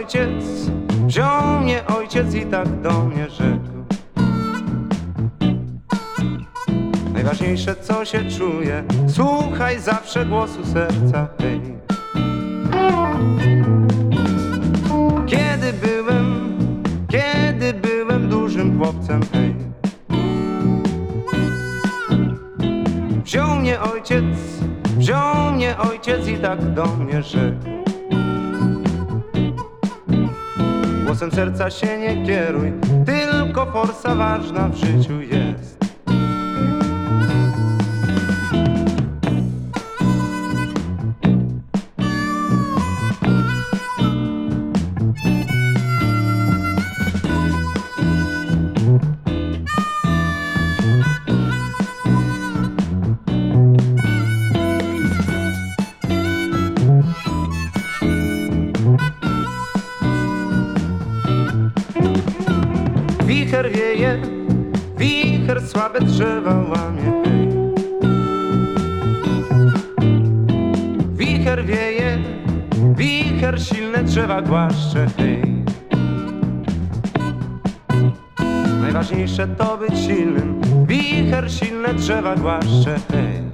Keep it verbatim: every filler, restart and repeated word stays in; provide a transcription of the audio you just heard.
ojciec, wziął mnie ojciec i tak do mnie rzekł: najważniejsze co się czuje, słuchaj zawsze głosu serca, hej. Kiedy byłem, kiedy byłem dużym chłopcem, hej, wziął mnie ojciec, wziął mnie ojciec i tak do mnie rzekł: głosem serca się nie kieruj, tylko forsa ważna w życiu jest. Wicher wieje, wicher słabe drzewa łamie, hej. Wicher wieje, wicher silne drzewa głaszcze, hej. Najważniejsze to być silnym, wicher silne drzewa głaszcze, hej.